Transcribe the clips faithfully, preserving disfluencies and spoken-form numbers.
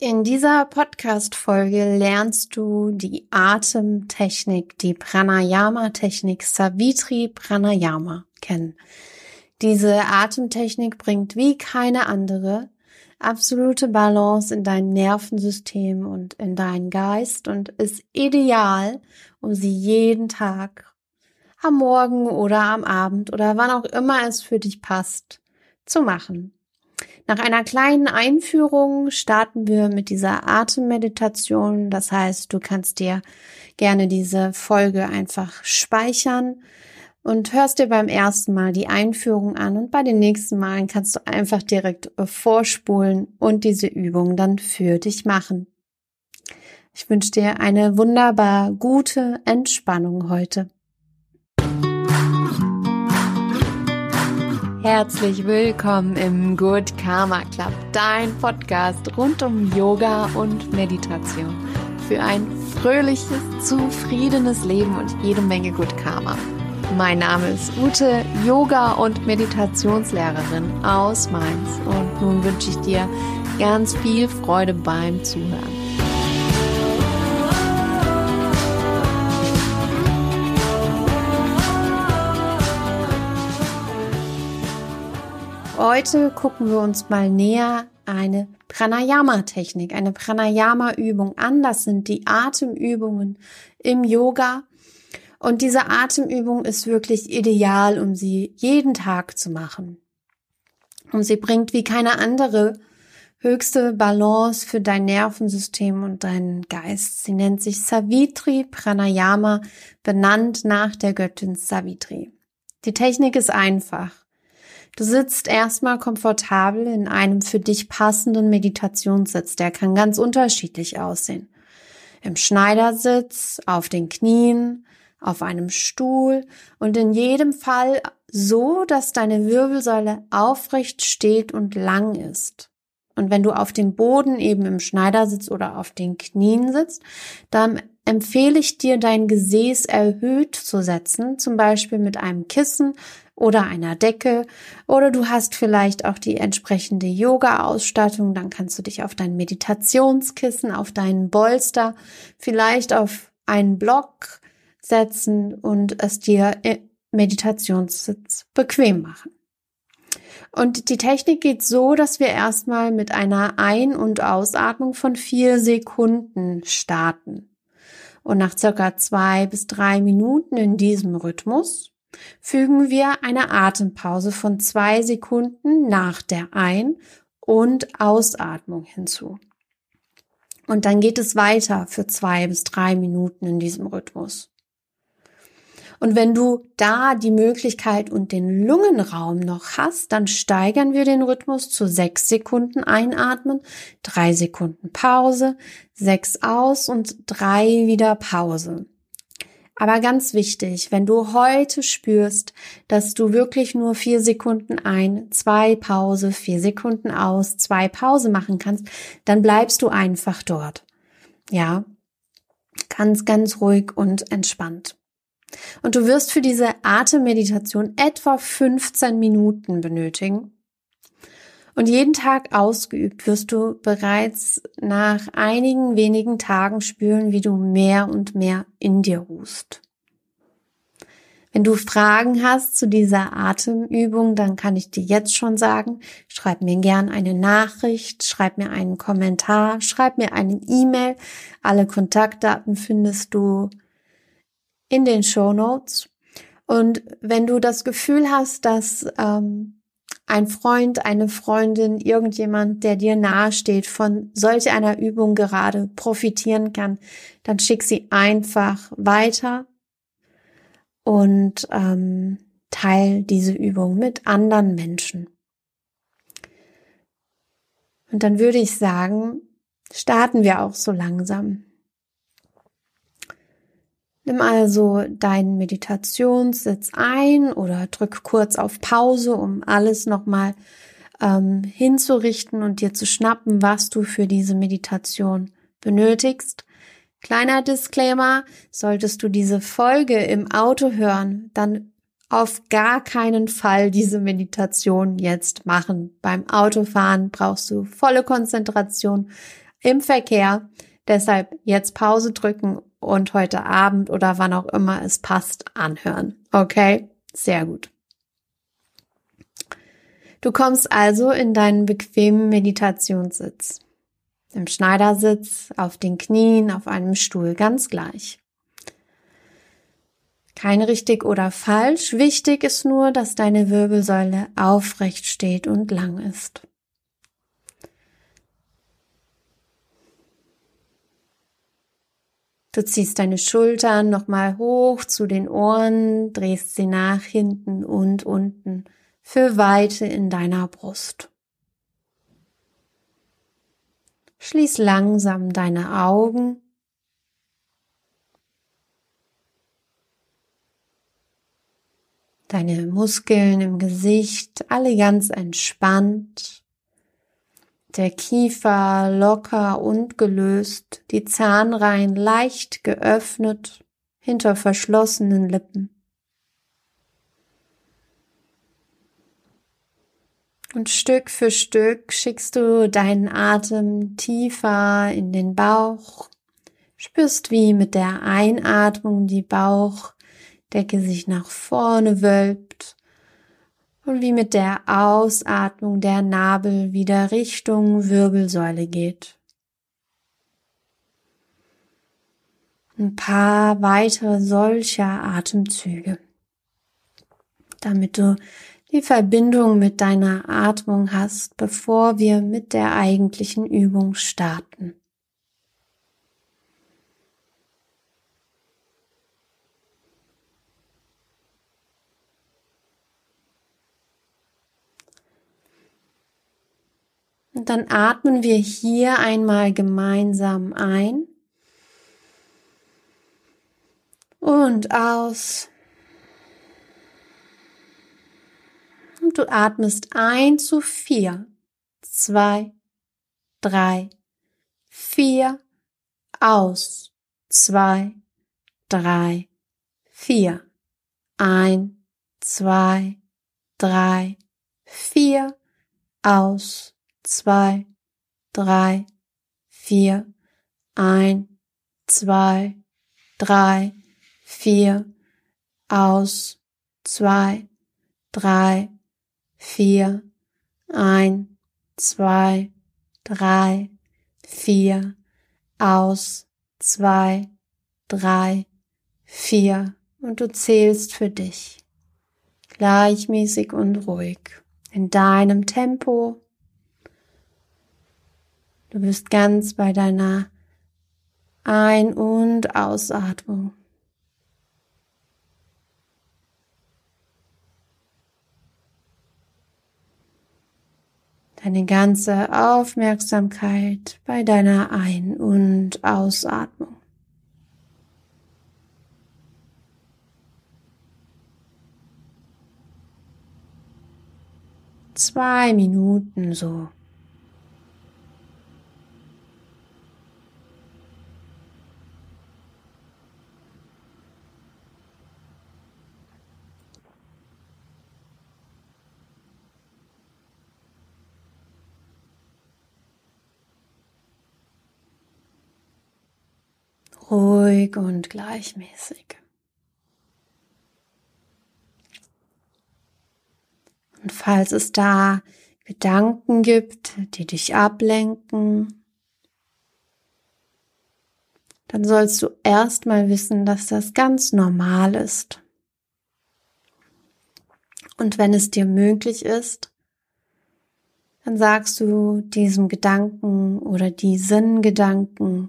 In dieser Podcast-Folge lernst du die Atemtechnik, die Pranayama-Technik Savitri Pranayama kennen. Diese Atemtechnik bringt wie keine andere absolute Balance in dein Nervensystem und in deinen Geist und ist ideal, um sie jeden Tag am Morgen oder am Abend oder wann auch immer es für dich passt, zu machen. Nach einer kleinen Einführung starten wir mit dieser Atemmeditation. Das heißt, du kannst dir gerne diese Folge einfach speichern und hörst dir beim ersten Mal die Einführung an und bei den nächsten Malen kannst du einfach direkt vorspulen und diese Übung dann für dich machen. Ich wünsche dir eine wunderbar gute Entspannung heute. Herzlich willkommen im Good Karma Club, dein Podcast rund um Yoga und Meditation für ein fröhliches, zufriedenes Leben und jede Menge Good Karma. Mein Name ist Ute, Yoga- und Meditationslehrerin aus Mainz und nun wünsche ich dir ganz viel Freude beim Zuhören. Heute gucken wir uns mal näher eine Pranayama-Technik, eine Pranayama-Übung an. Das sind die Atemübungen im Yoga. Und diese Atemübung ist wirklich ideal, um sie jeden Tag zu machen. Und sie bringt wie keine andere höchste Balance für dein Nervensystem und deinen Geist. Sie nennt sich Savitri Pranayama, benannt nach der Göttin Savitri. Die Technik ist einfach. Du sitzt erstmal komfortabel in einem für dich passenden Meditationssitz. Der kann ganz unterschiedlich aussehen. Im Schneidersitz, auf den Knien, auf einem Stuhl und in jedem Fall so, dass deine Wirbelsäule aufrecht steht und lang ist. Und wenn du auf dem Boden eben im Schneidersitz oder auf den Knien sitzt, dann empfehle ich dir, dein Gesäß erhöht zu setzen, zum Beispiel mit einem Kissen oder einer Decke, oder du hast vielleicht auch die entsprechende Yoga-Ausstattung, dann kannst du dich auf dein Meditationskissen, auf deinen Bolster, vielleicht auf einen Block setzen und es dir im Meditationssitz bequem machen. Und die Technik geht so, dass wir erstmal mit einer Ein- und Ausatmung von vier Sekunden starten. Und nach circa zwei bis drei Minuten in diesem Rhythmus fügen wir eine Atempause von zwei Sekunden nach der Ein- und Ausatmung hinzu. Und dann geht es weiter für zwei bis drei Minuten in diesem Rhythmus. Und wenn du da die Möglichkeit und den Lungenraum noch hast, dann steigern wir den Rhythmus zu sechs Sekunden einatmen, drei Sekunden Pause, sechs aus und drei wieder Pause. Aber ganz wichtig, wenn du heute spürst, dass du wirklich nur vier Sekunden ein, zwei Pause, vier Sekunden aus, zwei Pause machen kannst, dann bleibst du einfach dort. Ja, ganz, ganz ruhig und entspannt. Und du wirst für diese Atemmeditation etwa fünfzehn Minuten benötigen. Und jeden Tag ausgeübt wirst du bereits nach einigen wenigen Tagen spüren, wie du mehr und mehr in dir ruhst. Wenn du Fragen hast zu dieser Atemübung, dann kann ich dir jetzt schon sagen, schreib mir gern eine Nachricht, schreib mir einen Kommentar, schreib mir eine E-Mail. Alle Kontaktdaten findest du in den Shownotes. Und wenn du das Gefühl hast, dass ähm, ein Freund, eine Freundin, irgendjemand, der dir nahesteht, von solch einer Übung gerade profitieren kann, dann schick sie einfach weiter und ähm, teil diese Übung mit anderen Menschen. Und dann würde ich sagen, starten wir auch so langsam. Nimm also deinen Meditationssitz ein oder drück kurz auf Pause, um alles nochmal ähm, hinzurichten und dir zu schnappen, was du für diese Meditation benötigst. Kleiner Disclaimer, solltest du diese Folge im Auto hören, dann auf gar keinen Fall diese Meditation jetzt machen. Beim Autofahren brauchst du volle Konzentration. im Verkehr. Deshalb jetzt Pause drücken und heute Abend oder wann auch immer es passt anhören. Okay? Sehr gut. Du kommst also in deinen bequemen Meditationssitz. Im Schneidersitz, auf den Knien, auf einem Stuhl, ganz gleich. Kein richtig oder falsch. Wichtig ist nur, dass deine Wirbelsäule aufrecht steht und lang ist. Du ziehst deine Schultern nochmal hoch zu den Ohren, drehst sie nach hinten und unten für Weite in deiner Brust. Schließ langsam deine Augen. Deine Muskeln im Gesicht, alle ganz entspannt. Der Kiefer locker und gelöst, die Zahnreihen leicht geöffnet, hinter verschlossenen Lippen. Und Stück für Stück schickst du deinen Atem tiefer in den Bauch, spürst, wie mit der Einatmung die Bauchdecke sich nach vorne wölbt und wie mit der Ausatmung der Nabel wieder Richtung Wirbelsäule geht. Ein paar weitere solcher Atemzüge, damit du die Verbindung mit deiner Atmung hast, bevor wir mit der eigentlichen Übung starten. Und dann atmen wir hier einmal gemeinsam ein und aus. Und du atmest ein zu vier, zwei, drei, vier, aus, zwei, drei, vier, ein, zwei, drei, vier, aus, zwei, drei, vier, ein, zwei, drei, vier, aus, zwei, drei, vier, ein, zwei, drei, vier, aus, zwei, drei, vier und du zählst für dich gleichmäßig und ruhig in deinem Tempo. Du bist ganz bei deiner Ein- und Ausatmung. Deine ganze Aufmerksamkeit bei deiner Ein- und Ausatmung. Zwei Minuten so. Ruhig und gleichmäßig. Und falls es da Gedanken gibt, die dich ablenken, dann sollst du erstmal wissen, dass das ganz normal ist. Und wenn es dir möglich ist, dann sagst du diesem Gedanken oder diesen Gedanken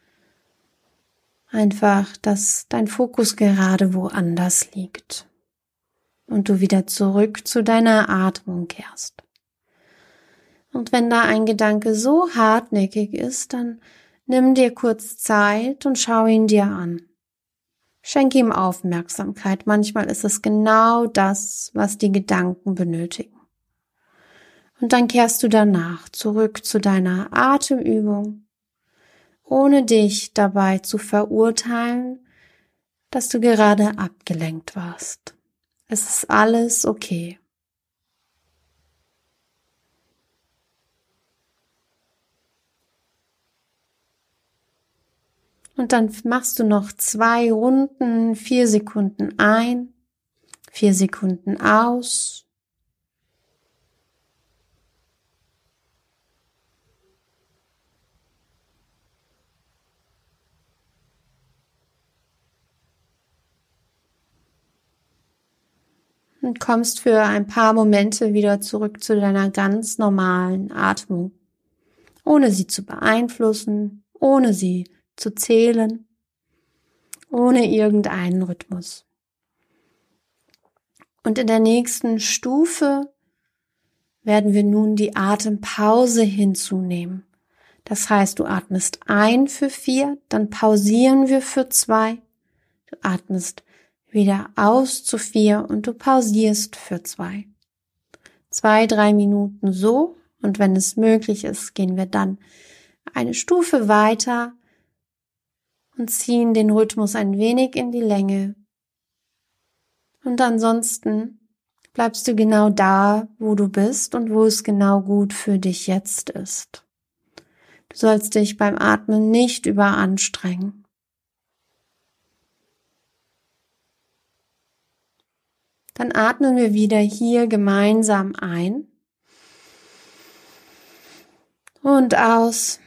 einfach, dass dein Fokus gerade woanders liegt und du wieder zurück zu deiner Atmung kehrst. Und wenn da ein Gedanke so hartnäckig ist, dann nimm dir kurz Zeit und schau ihn dir an. Schenke ihm Aufmerksamkeit. Manchmal ist es genau das, was die Gedanken benötigen. Und dann kehrst du danach zurück zu deiner Atemübung, ohne dich dabei zu verurteilen, dass du gerade abgelenkt warst. Es ist alles okay. Und dann machst du noch zwei Runden, vier Sekunden ein, vier Sekunden aus. Und kommst für ein paar Momente wieder zurück zu deiner ganz normalen Atmung, ohne sie zu beeinflussen, ohne sie zu zählen, ohne irgendeinen Rhythmus. Und in der nächsten Stufe werden wir nun die Atempause hinzunehmen. Das heißt, du atmest ein für vier, dann pausieren wir für zwei, du atmest wieder aus zu vier und du pausierst für zwei. Zwei, drei Minuten so, und wenn es möglich ist, gehen wir dann eine Stufe weiter und ziehen den Rhythmus ein wenig in die Länge. Und ansonsten bleibst du genau da, wo du bist und wo es genau gut für dich jetzt ist. Du sollst dich beim Atmen nicht überanstrengen. Dann atmen wir wieder hier gemeinsam ein und aus.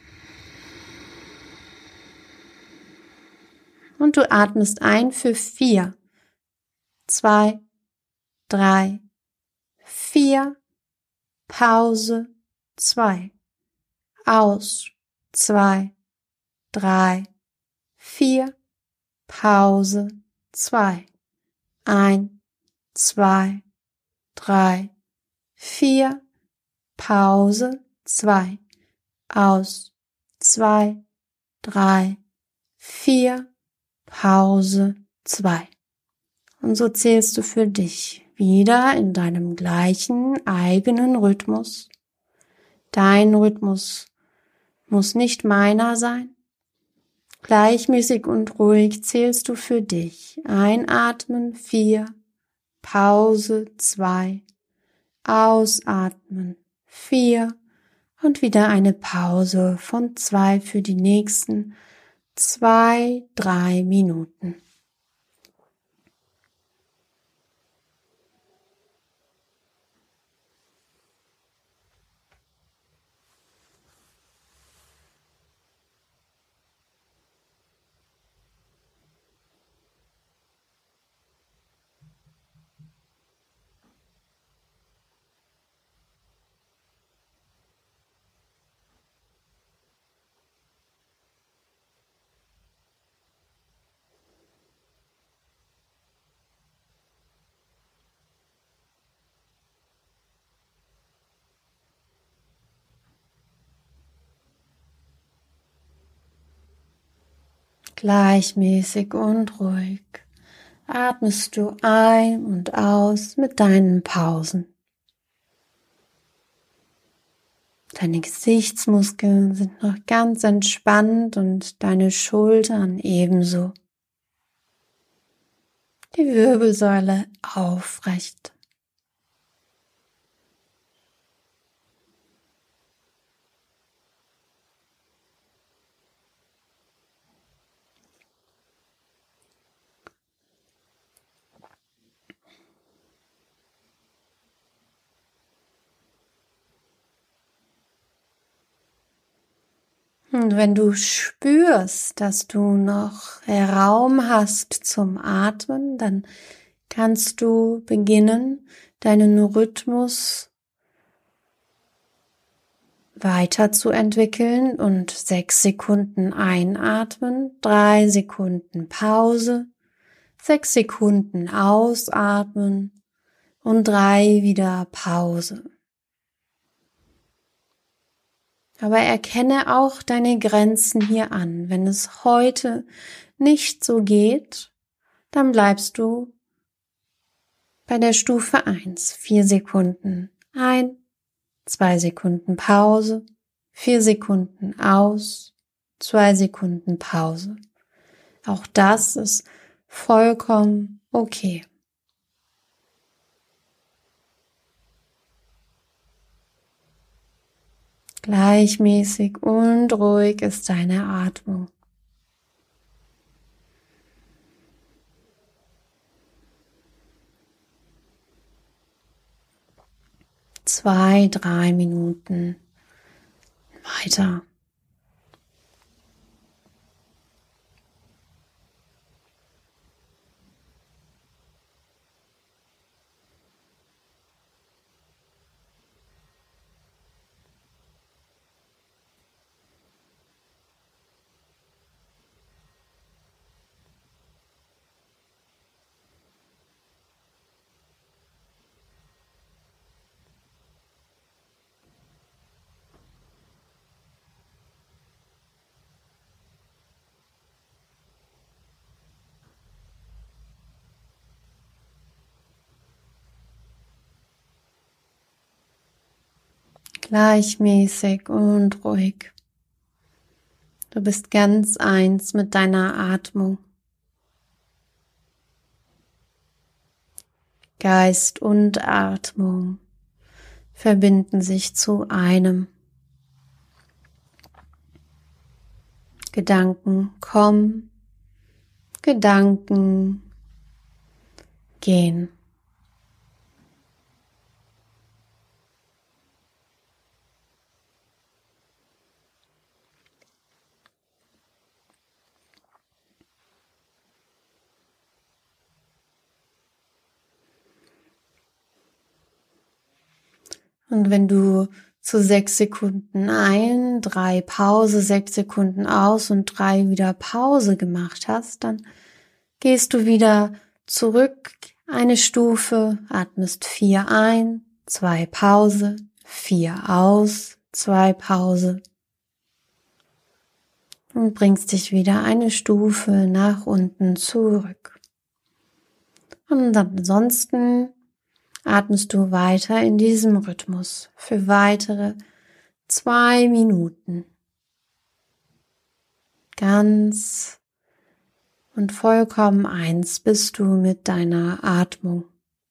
Und du atmest ein für vier, zwei, drei, vier, Pause, zwei, aus, zwei, drei, vier, Pause, zwei, ein, zwei, drei, vier, Pause, zwei, aus, zwei, drei, vier, Pause, zwei. Und so zählst du für dich wieder in deinem gleichen eigenen Rhythmus. Dein Rhythmus muss nicht meiner sein. Gleichmäßig und ruhig zählst du für dich. Einatmen, vier, Pause, zwei, ausatmen, vier und wieder eine Pause von zwei für die nächsten zwei, drei Minuten. Gleichmäßig und ruhig atmest du ein und aus mit deinen Pausen. Deine Gesichtsmuskeln sind noch ganz entspannt und deine Schultern ebenso. Die Wirbelsäule aufrecht. Und wenn du spürst, dass du noch Raum hast zum Atmen, dann kannst du beginnen, deinen Rhythmus weiterzuentwickeln und sechs Sekunden einatmen, drei Sekunden Pause, sechs Sekunden ausatmen und drei wieder Pause. Aber erkenne auch deine Grenzen hier an. Wenn es heute nicht so geht, dann bleibst du bei der Stufe eins. Vier Sekunden ein, zwei Sekunden Pause, vier Sekunden aus, zwei Sekunden Pause. Auch das ist vollkommen okay. Gleichmäßig und ruhig ist deine Atmung. zwei, drei Minuten weiter. Gleichmäßig und ruhig. Du bist ganz eins mit deiner Atmung. Geist und Atmung verbinden sich zu einem. Gedanken kommen, Gedanken gehen. Und wenn du zu sechs Sekunden ein, drei Pause, sechs Sekunden aus und drei wieder Pause gemacht hast, dann gehst du wieder zurück eine Stufe, atmest vier ein, zwei Pause, vier aus, zwei Pause und bringst dich wieder eine Stufe nach unten zurück. Und ansonsten atmest du weiter in diesem Rhythmus für weitere zwei Minuten. Ganz und vollkommen eins bist du mit deiner Atmung.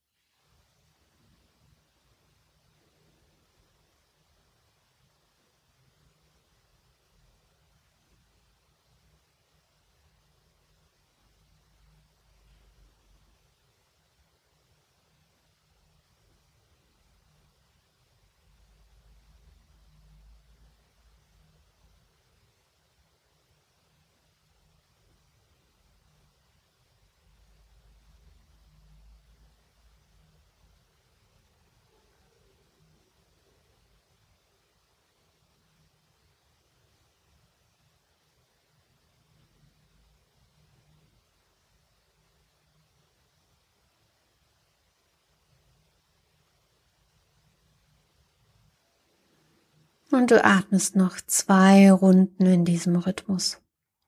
Und du atmest noch zwei Runden in diesem Rhythmus.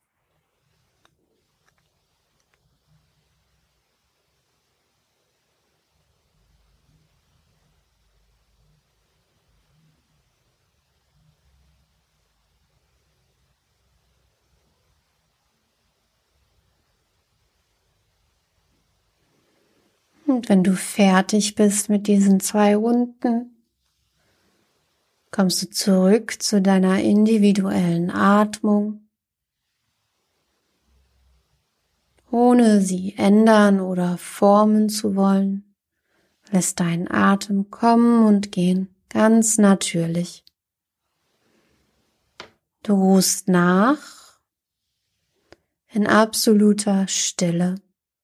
Und wenn du fertig bist mit diesen zwei Runden, kommst du zurück zu deiner individuellen Atmung, ohne sie ändern oder formen zu wollen. Lässt deinen Atem kommen und gehen, ganz natürlich. Du ruhst nach in absoluter Stille.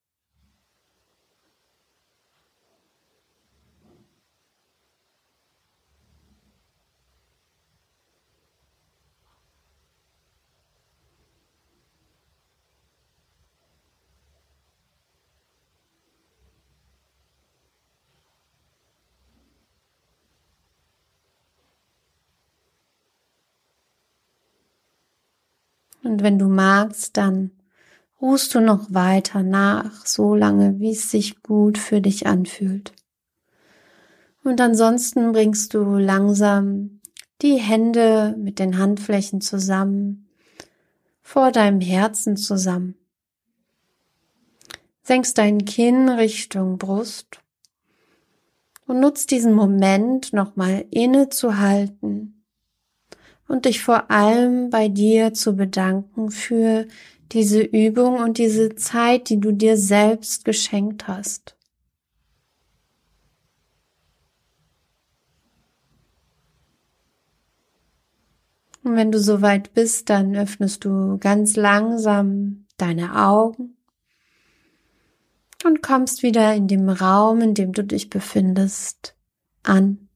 Und wenn du magst, dann ruhst du noch weiter nach, so lange, wie es sich gut für dich anfühlt. Und ansonsten bringst du langsam die Hände mit den Handflächen zusammen, vor deinem Herzen zusammen. Senkst dein Kinn Richtung Brust und nutzt diesen Moment, nochmal innezuhalten und dich vor allem bei dir zu bedanken für diese Übung und diese Zeit, die du dir selbst geschenkt hast. Und wenn du soweit bist, dann öffnest du ganz langsam deine Augen und kommst wieder in dem Raum, in dem du dich befindest, an.